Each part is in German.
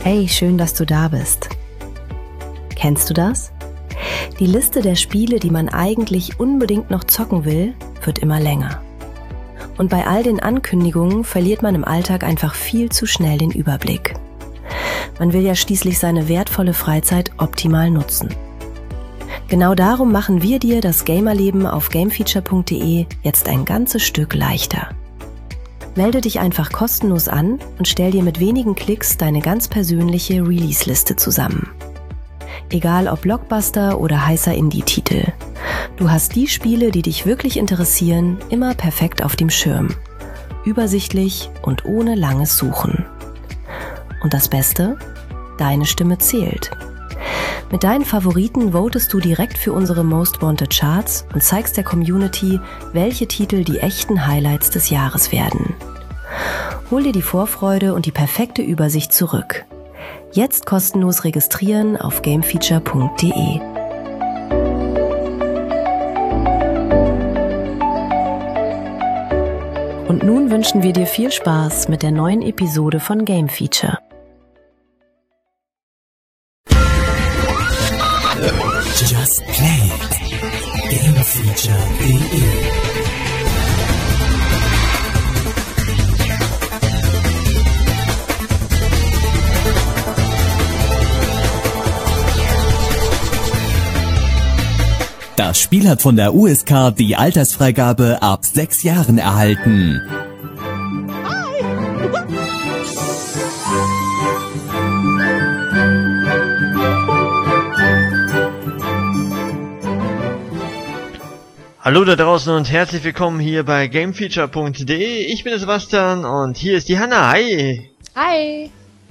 Hey, schön, dass du da bist. Kennst du das? Die Liste der Spiele, die man eigentlich unbedingt noch zocken will, wird immer länger. Und bei all den Ankündigungen verliert man im Alltag einfach viel zu schnell den Überblick. Man will ja schließlich seine wertvolle Freizeit optimal nutzen. Genau darum machen wir dir das Gamerleben auf gamefeature.de jetzt ein ganzes Stück leichter. Melde dich einfach kostenlos an und stell dir mit wenigen Klicks deine ganz persönliche Release-Liste zusammen. Egal ob Blockbuster oder heißer Indie-Titel. Du hast die Spiele, die dich wirklich interessieren, immer perfekt auf dem Schirm. Übersichtlich und ohne langes Suchen. Und das Beste? Deine Stimme zählt. Mit deinen Favoriten votest du direkt für unsere Most Wanted Charts und zeigst der Community, welche Titel die echten Highlights des Jahres werden. Hol dir die Vorfreude und die perfekte Übersicht zurück. Jetzt kostenlos registrieren auf gamefeature.de. Und nun wünschen wir dir viel Spaß mit der neuen Episode von Game Feature. Just Play It. Gamefeature.de. Das Spiel hat von der USK die Altersfreigabe ab 6 Jahren erhalten. Hallo da draußen und herzlich willkommen hier bei gamefeature.de. Ich bin der Sebastian und hier ist die Hanna. Hi! Hi!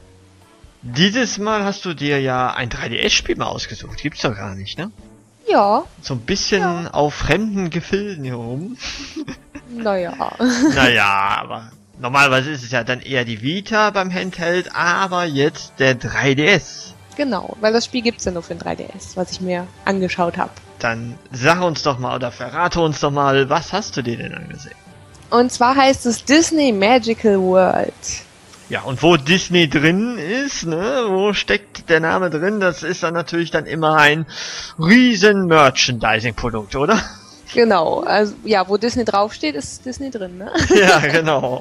Dieses Mal hast du dir ja ein 3DS-Spiel mal ausgesucht. Gibt's doch gar nicht, ne? Ja. So ein bisschen auf fremden Gefilden hier rum. Naja. Naja, aber normalerweise ist es ja dann eher die Vita beim Handheld, aber jetzt der 3DS. Genau, weil das Spiel gibt's ja nur für den 3DS, was ich mir angeschaut habe. Dann sag uns doch mal oder verrate uns doch mal, was hast du dir denn angesehen? Und zwar heißt es Disney Magical World. Ja, und wo Disney drin ist, ne, wo steckt der Name drin, das ist dann natürlich dann immer ein riesen Merchandising-Produkt, oder? Genau, also ja, wo Disney draufsteht, ist Disney drin, ne? Ja, genau.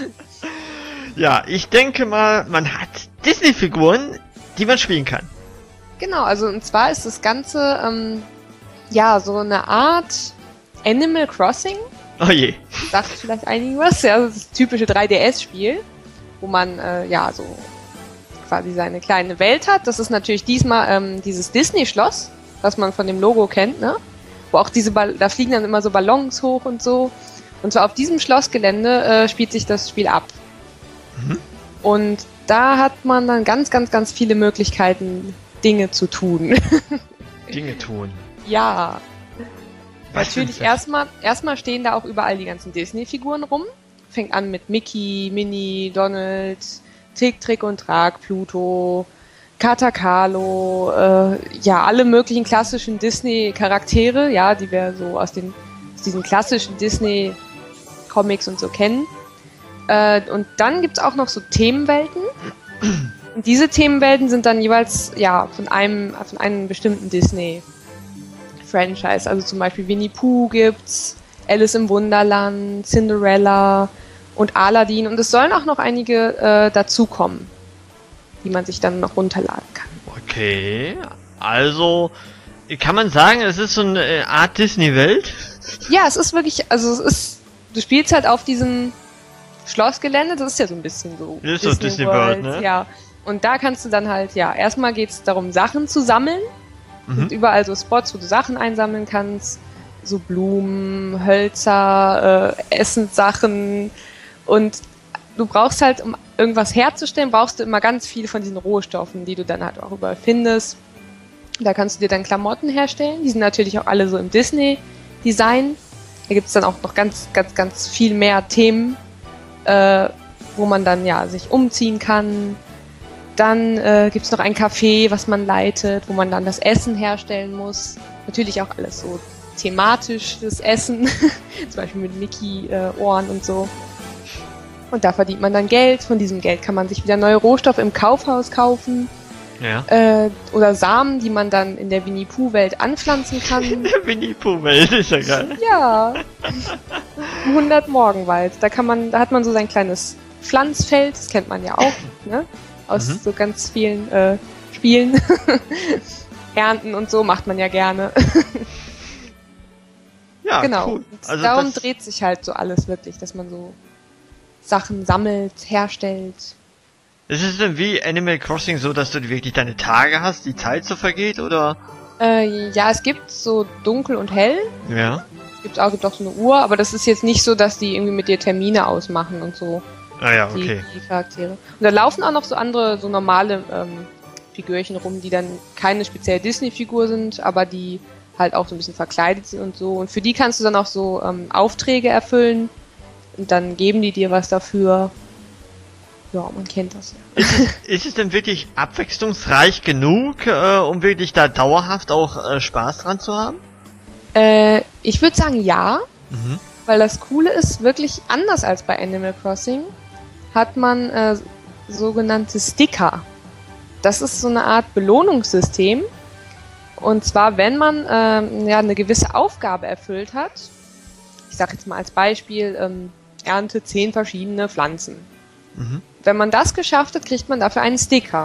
Ja, ich denke mal, man hat Disney-Figuren, die man spielen kann. Genau, also und zwar ist das Ganze, ja, so eine Art Animal Crossing. Oh je. Sagt vielleicht einigen was, ja, das typische 3DS-Spiel, wo man, ja, so quasi seine kleine Welt hat. Das ist natürlich diesmal dieses Disney-Schloss, was man von dem Logo kennt, ne? Wo auch da fliegen dann immer so Ballons hoch und so. Und zwar auf diesem Schlossgelände spielt sich das Spiel ab. Mhm. Und da hat man dann ganz, ganz, ganz viele Möglichkeiten, Dinge zu tun. Dinge tun? Ja. Was natürlich erstmal stehen da auch überall die ganzen Disney-Figuren rum. Fängt an mit Mickey, Minnie, Donald, Tick, Trick und Track, Pluto, Katakalo, ja, alle möglichen klassischen Disney-Charaktere, ja, die wir so aus diesen klassischen Disney-Comics und so kennen. Und dann gibt's auch noch so Themenwelten. Und diese Themenwelten sind dann jeweils, ja, von einem bestimmten Disney-Franchise. Also zum Beispiel Winnie Pooh gibt's, Alice im Wunderland, Cinderella und Aladdin. Und es sollen auch noch einige dazukommen, die man sich dann noch runterladen kann. Okay, also kann man sagen, es ist so eine Art Disney-Welt? Ja, es ist wirklich, also du spielst halt auf diesem Schlossgelände, das ist ja so ein bisschen so. Das ist so Disney World, ne? Ja. Und da kannst du dann halt, ja, erstmal geht's darum, Sachen zu sammeln. Und überall so Spots, wo du Sachen einsammeln kannst. So Blumen, Hölzer, Essenssachen. Und du brauchst halt, um irgendwas herzustellen, brauchst du immer ganz viel von diesen Rohstoffen, die du dann halt auch überall findest. Da kannst du dir dann Klamotten herstellen. Die sind natürlich auch alle so im Disney-Design. Da gibt's dann auch noch ganz, ganz, ganz viel mehr Themen, wo man dann ja sich umziehen kann. Dann gibt's noch ein Café, was man leitet, wo man dann das Essen herstellen muss. Natürlich auch alles so thematisches Essen, zum Beispiel mit Mickey-Ohren und so. Und da verdient man dann Geld. Von diesem Geld kann man sich wieder neue Rohstoffe im Kaufhaus kaufen. Ja. Oder Samen, die man dann in der Winnie-Pooh-Welt anpflanzen kann. In der Winnie-Pooh-Welt ist ja geil. Ja. 100 Morgenwald. Da hat man so sein kleines Pflanzfeld, das kennt man ja auch, ne? Aus so ganz vielen Spielen. Ernten und so macht man ja gerne. Ja, genau. Cool. Also darum dreht sich halt so alles wirklich, dass man so Sachen sammelt, herstellt. Ist es denn wie Animal Crossing so, dass du wirklich deine Tage hast, die Zeit so vergeht, oder? Ja, es gibt so dunkel und hell. Ja. Es gibt auch so eine Uhr, aber das ist jetzt nicht so, dass die irgendwie mit dir Termine ausmachen und so. Ah ja, okay. Die Charaktere. Und da laufen auch noch so andere, so normale Figürchen rum, die dann keine spezielle Disney-Figur sind, aber die halt auch so ein bisschen verkleidet sind und so. Und für die kannst du dann auch so Aufträge erfüllen und dann geben die dir was dafür. Ja, man kennt das ja. Ist es denn wirklich abwechslungsreich genug, um wirklich da dauerhaft auch Spaß dran zu haben? Ich würde sagen ja, weil das Coole ist, wirklich anders als bei Animal Crossing, hat man sogenannte Sticker. Das ist so eine Art Belohnungssystem. Und zwar, wenn man eine gewisse Aufgabe erfüllt hat, ich sage jetzt mal als Beispiel, ernte 10 verschiedene Pflanzen. Wenn man das geschafft hat, kriegt man dafür einen Sticker.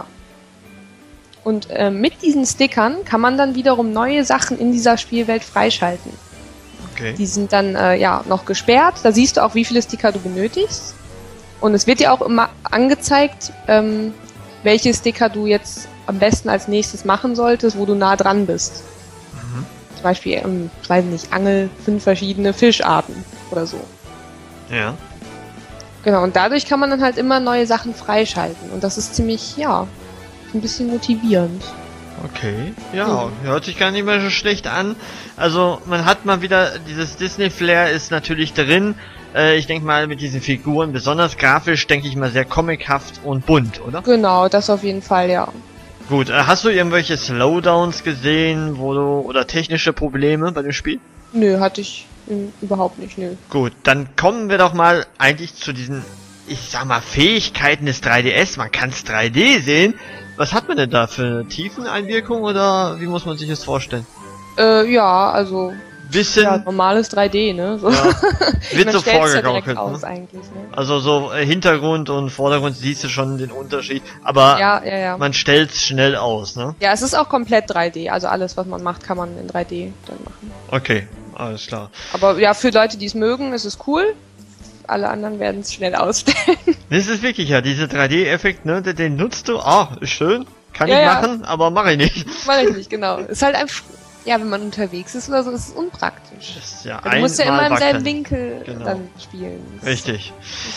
Und mit diesen Stickern kann man dann wiederum neue Sachen in dieser Spielwelt freischalten. Okay. Die sind dann noch gesperrt. Da siehst du auch, wie viele Sticker du benötigst. Und es wird dir auch immer angezeigt, welche Sticker du jetzt am besten als nächstes machen solltest, wo du nah dran bist. Zum Beispiel, weiß nicht, Angel 5 verschiedene Fischarten oder so. Ja. Genau, und dadurch kann man dann halt immer neue Sachen freischalten. Und das ist ziemlich, ein bisschen motivierend. Okay, ja, hört sich gar nicht mehr so schlecht an. Also, man hat mal wieder, dieses Disney-Flair ist natürlich drin. Ich denke mal, mit diesen Figuren, besonders grafisch, denke ich mal, sehr comichaft und bunt, oder? Genau, das auf jeden Fall, ja. Gut, hast du irgendwelche Slowdowns gesehen, oder technische Probleme bei dem Spiel? Nö, hatte ich überhaupt nicht, nö. Gut, dann kommen wir doch mal eigentlich zu diesen, ich sag mal, Fähigkeiten des 3DS. Man kann es 3D sehen. Was hat man denn da für Tiefeneinwirkung, oder wie muss man sich das vorstellen? Ja, also Bisschen, ja, normales 3D, ne? So. Ja, wird so vorgegaukelt, ja aus, ne? eigentlich, ne? Also so Hintergrund und Vordergrund siehst du schon den Unterschied, aber Ja. man stellt's schnell aus, ne? Ja, es ist auch komplett 3D, also alles, was man macht, kann man in 3D dann machen. Okay, alles klar. Aber ja, für Leute, die es mögen, ist es cool. Alle anderen werden es schnell ausstellen. Das ist wirklich ja, dieser 3D-Effekt, ne, den nutzt du, ist schön, kann Ja, ich ja. machen, aber mache ich nicht. Mach ich nicht, genau. Ist halt einfach, ja, wenn man unterwegs ist oder so, ist es unpraktisch. Das ist ja Du musst ja immer im einmal selben wackeln. Winkel Genau. dann spielen. Richtig.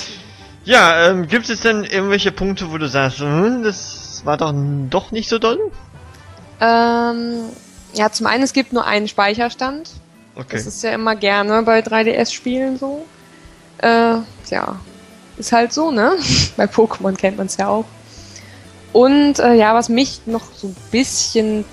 Ja, gibt es denn irgendwelche Punkte, wo du sagst, das war doch nicht so doll? Ja, zum einen, es gibt nur einen Speicherstand. Okay. Das ist ja immer gerne bei 3DS-Spielen so. Ja, ist halt so, ne? Bei Pokémon kennt man es ja auch. Und ja, was mich noch so ein bisschen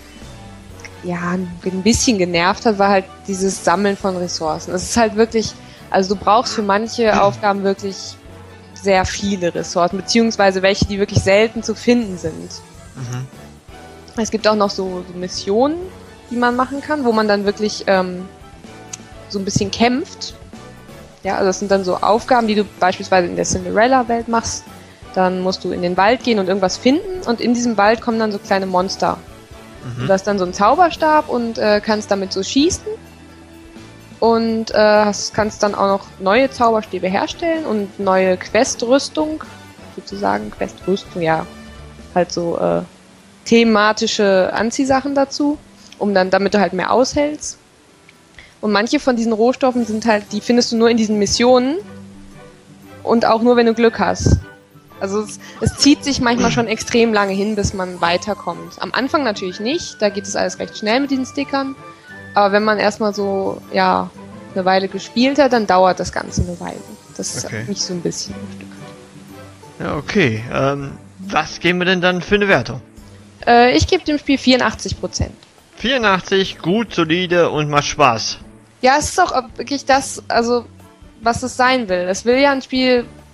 genervt hat, war halt dieses Sammeln von Ressourcen. Es ist halt wirklich, also du brauchst für manche Aufgaben wirklich sehr viele Ressourcen, beziehungsweise welche, die wirklich selten zu finden sind. Es gibt auch noch so Missionen, die man machen kann, wo man dann wirklich so ein bisschen kämpft. Ja, also das sind dann so Aufgaben, die du beispielsweise in der Cinderella-Welt machst. Dann musst du in den Wald gehen und irgendwas finden und in diesem Wald kommen dann so kleine Monster. Du hast dann so einen Zauberstab und kannst damit so schießen und kannst dann auch noch neue Zauberstäbe herstellen und neue Questrüstung, sozusagen Questrüstung, ja, halt so thematische Anziehsachen dazu, damit du halt mehr aushältst. Und manche von diesen Rohstoffen sind halt, die findest du nur in diesen Missionen und auch nur, wenn du Glück hast. Also es zieht sich manchmal schon extrem lange hin, bis man weiterkommt. Am Anfang natürlich nicht, da geht es alles recht schnell mit diesen Stickern. Aber wenn man erstmal so, ja, eine Weile gespielt hat, dann dauert das Ganze eine Weile. Das ist Okay. nicht so ein bisschen ein Stück. Ja, okay. Was geben wir denn dann für eine Wertung? Ich gebe dem Spiel 84%. 84, gut, solide und macht Spaß. Ja, es ist auch wirklich das, also was es sein will. Es will ja ein Spiel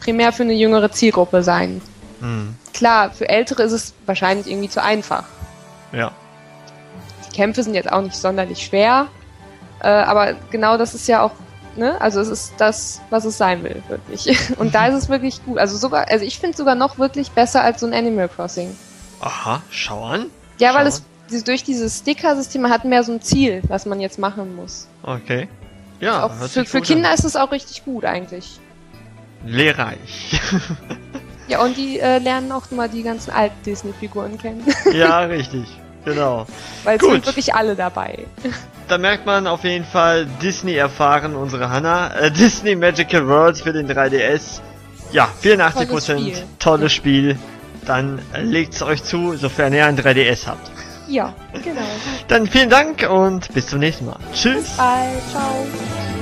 primär für eine jüngere Zielgruppe sein. Mhm. Klar, für Ältere ist es wahrscheinlich irgendwie zu einfach. Ja. Die Kämpfe sind jetzt auch nicht sonderlich schwer, aber genau das ist ja auch, ne? Also es ist das, was es sein will, wirklich. Und da ist es wirklich gut. Also ich finde es sogar noch wirklich besser als so ein Animal Crossing. Aha, schau an. Ja, Schau weil an. es durch dieses Sticker-System man hat mehr so ein Ziel, was man jetzt machen muss. Okay. Ja, Auch hört für sich gut Kinder an. ist es auch richtig gut eigentlich. Lehrreich. Ja, und die lernen auch mal die ganzen alten Disney-Figuren kennen. Ja, richtig. Genau. Weil es Gut. sind wirklich alle dabei. Da merkt man auf jeden Fall Disney erfahren, unsere Hannah. Disney Magical World für den 3DS. Ja, 84%. Tolles Spiel. Tolles Spiel. Dann legt's euch zu, sofern ihr ein 3DS habt. Ja, genau. Dann vielen Dank und bis zum nächsten Mal. Tschüss. Bye, ciao.